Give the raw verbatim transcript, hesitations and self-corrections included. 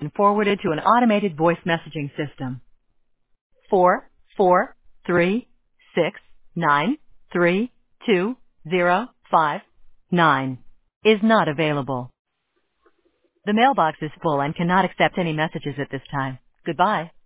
been forwarded to an automated voice messaging system. Four, four, three, six, nine, three, two, zero, five, nine is not available. The mailbox is full and cannot accept any messages at this time. Goodbye.